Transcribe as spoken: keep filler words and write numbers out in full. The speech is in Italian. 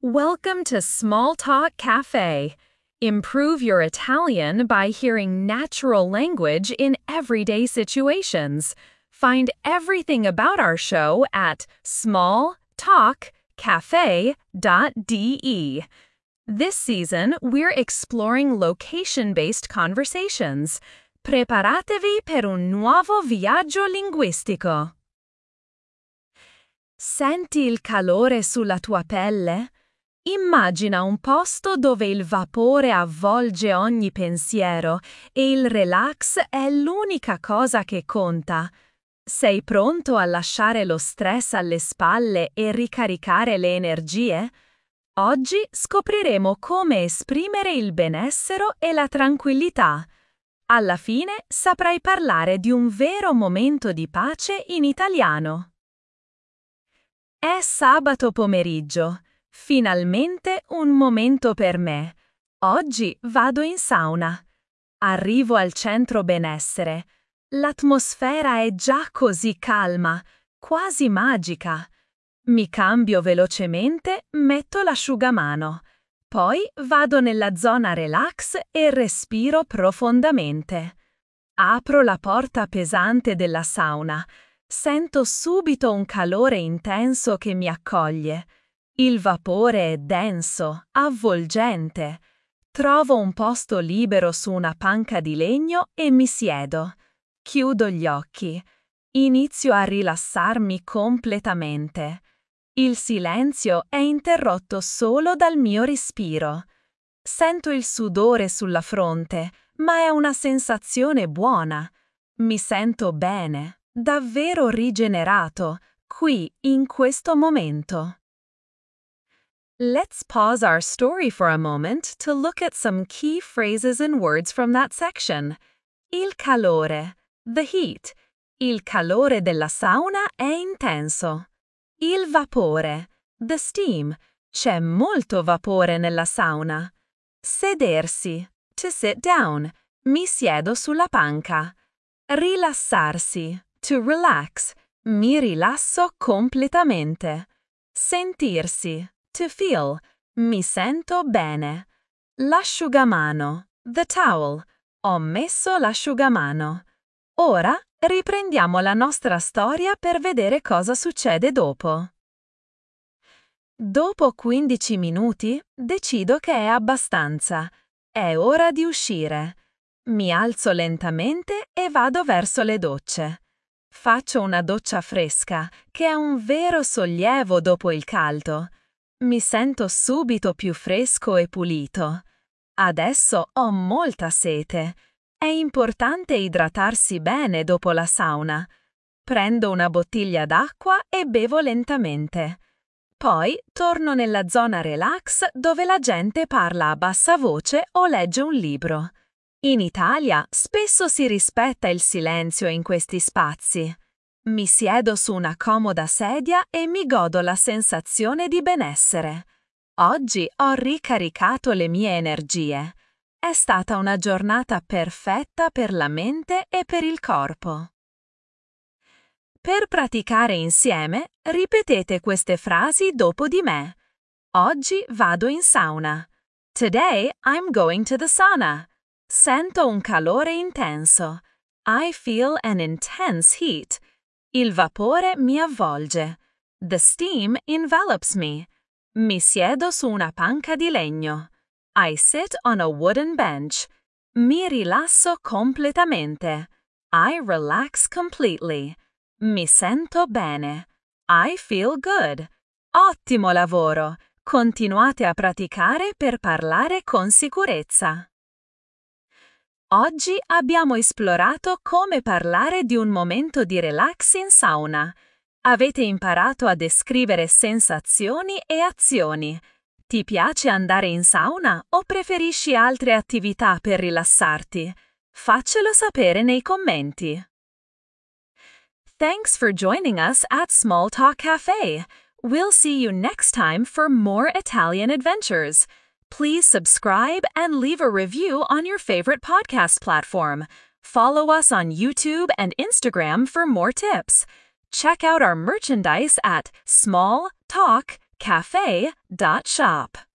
Welcome to Small Talk Cafe. Improve your Italian by hearing natural language in everyday situations. Find everything about our show at small talk cafe dot d e. This season, we're exploring location-based conversations. Preparatevi per un nuovo viaggio linguistico. Senti il calore sulla tua pelle? Immagina un posto dove il vapore avvolge ogni pensiero e il relax è l'unica cosa che conta. Sei pronto a lasciare lo stress alle spalle e ricaricare le energie? Oggi scopriremo come esprimere il benessere e la tranquillità. Alla fine saprai parlare di un vero momento di pace in italiano. È sabato pomeriggio. Finalmente un momento per me. Oggi vado in sauna. Arrivo al centro benessere. L'atmosfera è già così calma, quasi magica. Mi cambio velocemente, metto l'asciugamano. Poi vado nella zona relax e respiro profondamente. Apro la porta pesante della sauna. Sento subito un calore intenso che mi accoglie. Il vapore è denso, avvolgente. Trovo un posto libero su una panca di legno e mi siedo. Chiudo gli occhi. Inizio a rilassarmi completamente. Il silenzio è interrotto solo dal mio respiro. Sento il sudore sulla fronte, ma è una sensazione buona. Mi sento bene, davvero rigenerato, qui, in questo momento. Let's pause our story for a moment to look at some key phrases and words from that section. Il calore, the heat. Il calore della sauna è intenso. Il vapore, the steam. C'è molto vapore nella sauna. Sedersi, to sit down. Mi siedo sulla panca. Rilassarsi, to relax. Mi rilasso completamente. Sentirsi, to feel. Mi sento bene. L'asciugamano, the towel. Ho messo l'asciugamano. Ora riprendiamo la nostra storia per vedere cosa succede dopo. Dopo quindici minuti decido che è abbastanza. È ora di uscire. Mi alzo lentamente e vado verso le docce. Faccio una doccia fresca, che è un vero sollievo dopo il caldo. Mi sento subito più fresco e pulito. Adesso ho molta sete. È importante idratarsi bene dopo la sauna. Prendo una bottiglia d'acqua e bevo lentamente. Poi torno nella zona relax dove la gente parla a bassa voce o legge un libro. In Italia spesso si rispetta il silenzio in questi spazi. Mi siedo su una comoda sedia e mi godo la sensazione di benessere. Oggi ho ricaricato le mie energie. È stata una giornata perfetta per la mente e per il corpo. Per praticare insieme, ripetete queste frasi dopo di me. Oggi vado in sauna. Today I'm going to the sauna. Sento un calore intenso. I feel an intense heat. Il vapore mi avvolge. The steam envelops me. Mi siedo su una panca di legno. I sit on a wooden bench. Mi rilasso completamente. I relax completely. Mi sento bene. I feel good. Ottimo lavoro! Continuate a praticare per parlare con sicurezza. Oggi abbiamo esplorato come parlare di un momento di relax in sauna. Avete imparato a descrivere sensazioni e azioni. Ti piace andare in sauna o preferisci altre attività per rilassarti? Faccelo sapere nei commenti. Thanks for joining us at Small Talk Cafe. We'll see you next time for more Italian adventures. Please subscribe and leave a review on your favorite podcast platform. Follow us on YouTube and Instagram for more tips. Check out our merchandise at small talk cafe dot shop.